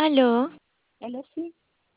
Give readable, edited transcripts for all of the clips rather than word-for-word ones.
Aló, Aló, sí.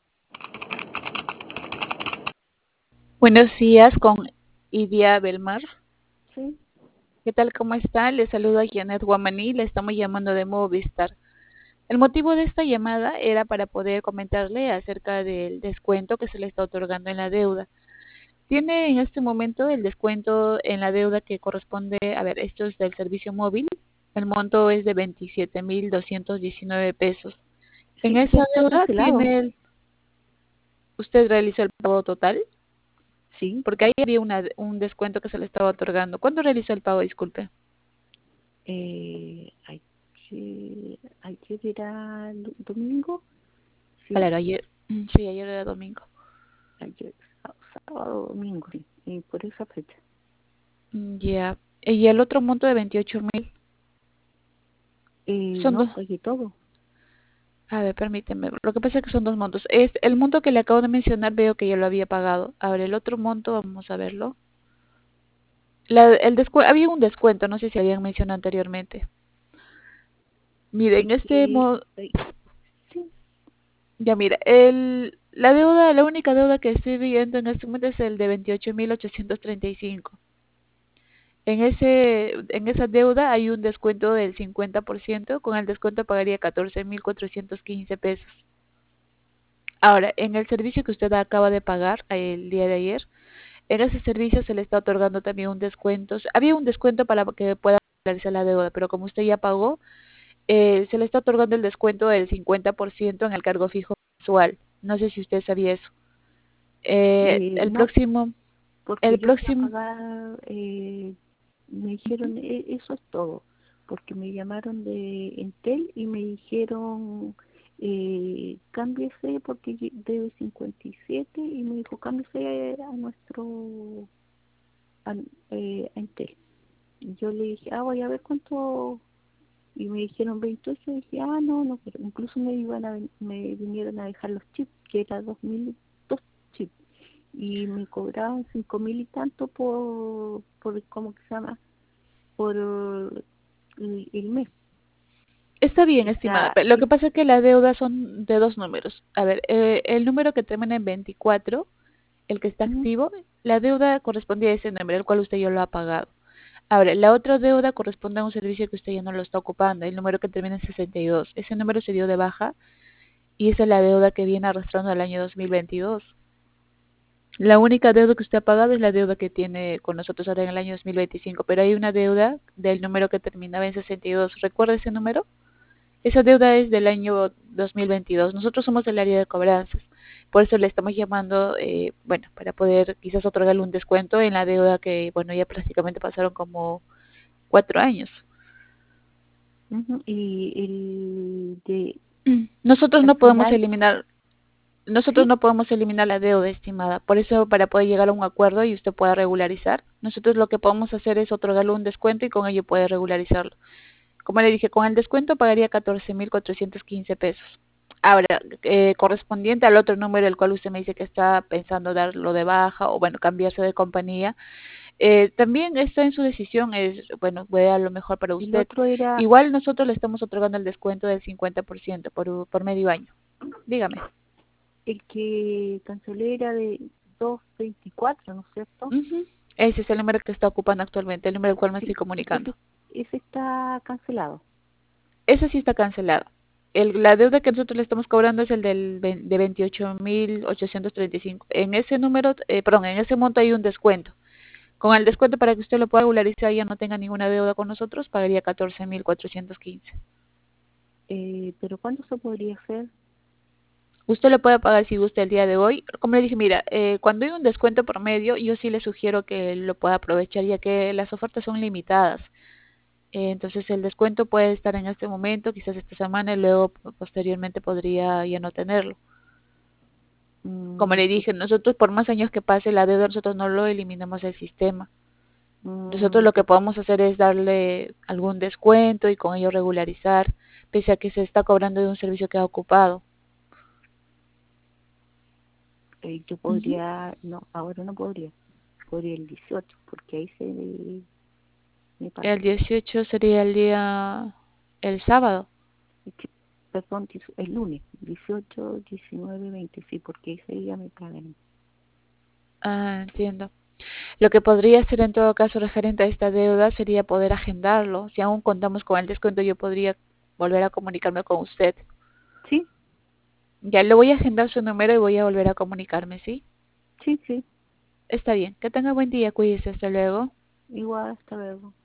Buenos días con Idia Belmar. Sí. ¿Qué tal? ¿Cómo está? Le saluda Janet Guamaní, le estamos llamando de Movistar. El motivo de esta llamada era para poder comentarle acerca del descuento que se le está otorgando en la deuda. Tiene en este momento el descuento en la deuda que corresponde, a ver, esto es del servicio móvil. El monto es de 27.219 pesos. En Sí, ya esa está deuda cancelado. usted realizó el pago total, Sí. porque ahí había un descuento que se le estaba otorgando. ¿Cuándo realizó el pago? Disculpe. Ayer era domingo. Sí, Claro, ayer, sí, ayer era domingo. ayer, sábado, domingo, sí. Y por esa fecha. Ya. Y el otro monto de 28.000. Son No, dos. pagué todo. A ver, permíteme. Lo que pasa es que son dos montos. Es el monto que le acabo de mencionar, veo que ya lo había pagado. A ver, el otro monto, vamos a verlo. Había un descuento, no sé si habían mencionado anteriormente. Es Miren, que, sí, ya mira, la única deuda que estoy viendo en este momento es el de 28.835. En esa deuda hay un descuento del 50%, con el descuento pagaría 14.415 pesos. Ahora, en el servicio que usted acaba de pagar el día de ayer, en ese servicio se le está otorgando también un descuento. Había un descuento para que pueda realizar la deuda, pero como usted ya pagó, se le está otorgando el descuento del 50% en el cargo fijo mensual. No sé si usted sabía eso. El no, próximo, porque el yo fui a próximo, pagar, me dijeron, eso es todo, porque me llamaron de Entel y me dijeron, cámbiese porque debe 57 y me dijo, cámbiese a nuestro, a, a Entel. Y yo le dije, voy a ver cuánto, y me dijeron 28, y dije, no, no, pero incluso me vinieron a dejar los chips, que era 2002 chips y me cobraban 5.000 y tanto por ¿cómo que se llama? Por el mes. está bien, O estimada. sea, Pero lo que pasa es que la deuda son de dos números. A ver, el número que termina en 24, el que está activo, la deuda correspondía a ese número, el cual usted ya lo ha pagado. Ahora, la otra deuda corresponde a un servicio que usted ya no lo está ocupando, el número que termina en 62. Ese número se dio de baja y esa es la deuda que viene arrastrando al año 2022. La única deuda que usted ha pagado es la deuda que tiene con nosotros ahora en el año 2025, pero hay una deuda del número que terminaba en 62. ¿Recuerda ese número? Esa deuda es del año 2022. Nosotros somos el área de cobranzas. Por eso le estamos llamando, bueno, para poder quizás otorgarle un descuento en la deuda que, bueno, ya prácticamente pasaron como 4 años. y el de Nosotros al no podemos final, eliminar, nosotros sí. no podemos eliminar la deuda, estimada. Por eso, para poder llegar a un acuerdo y usted pueda regularizar, nosotros lo que podemos hacer es otorgarle un descuento y con ello puede regularizarlo. Como le dije, con el descuento pagaría 14.415 pesos. Ahora, correspondiente al otro número, el cual usted me dice que está pensando darlo de baja o, bueno, cambiarse de compañía, también está en su decisión, es, bueno, vea lo mejor para El usted. otro era Igual nosotros le estamos otorgando el descuento del 50% por medio año. Dígame. el que cancelé, era de 224, ¿no es cierto? Ujú. Ese es el número que está ocupando actualmente, el número al cual me estoy Sí, comunicando. ese está cancelado. Ese sí está cancelado. La deuda que nosotros le estamos cobrando es el de 28.835. En ese número, perdón, en ese monto hay un descuento. Con el descuento para que usted lo pueda regularizar y ya no tenga ninguna deuda con nosotros, pagaría 14.415. Pero ¿cuándo se podría hacer? Usted lo puede pagar si gusta el día de hoy. Como le dije, mira, cuando hay un descuento por medio, yo sí le sugiero que lo pueda aprovechar, ya que las ofertas son limitadas. Entonces el descuento puede estar en este momento, quizás esta semana, y luego posteriormente podría ya no tenerlo. Como le Sí. dije, nosotros por más años que pase la deuda, nosotros no lo eliminamos del sistema. Nosotros lo que Ya. podemos hacer es darle algún descuento y con ello regularizar, pese a que se está cobrando de un servicio que ha ocupado. Yo Ujú. podría, no, ahora no podría. Podría el 18 porque ahí me pasa. El 18 sería el día, el sábado. perdón, el lunes, 18, 19, 20, sí, porque ese día me pagan. Ah, entiendo. Lo que podría hacer en todo caso referente a esta deuda sería poder agendarlo. Si aún contamos con el descuento, yo podría volver a comunicarme con usted. Sí, Ya le voy a agendar su número y voy a volver a comunicarme, ¿sí? sí, sí, Está bien. Que tenga buen día. Cuídese. Hasta luego. igual, hasta luego.